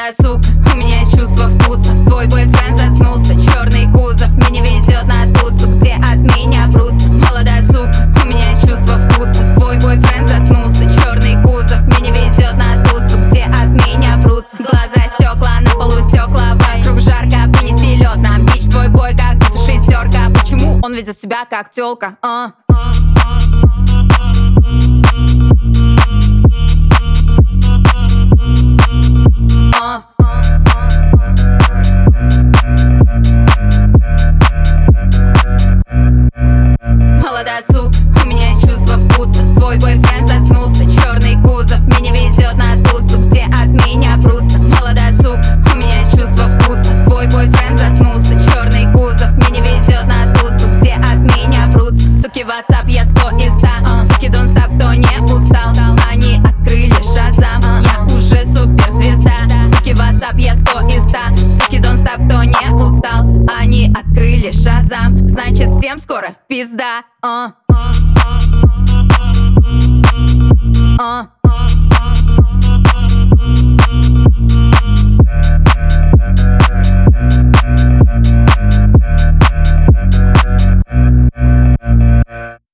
Молодая сука, у меня есть чувство вкуса. Твой бойфренд заткнулся, черный кузов. Мне не везет на тусу, где от меня прутся. Молодая сука, у меня есть чувство вкуса. Твой бойфренд заткнулся, черный кузов. Мне не везет на тусу, где от меня прутся. Глаза стекла, на полу стекла, вокруг жарко, принеси лед. Нам бич твой бой, как будто шестерка. Почему он ведет себя как тёлка? Молодая сука, у меня есть чувство вкуса. Твой бойфренд заткнулся, черный кузов. Мне не везет на тусу, где от меня прутся. Молодая сука, у меня есть чувство вкуса. Твой бойфренд заткнулся, черный кузов. Мне не везет на тусу, где от меня прутся. Суки, ватсап, я 100 из 100. Суки, don't stop, кто не устал. Они открыли шазам, я уже суперзвезда. Суки, ватсап, я 100 из 100. Суки, don't stop, кто не устал. Они открыли шазам, значит всем скоро пизда.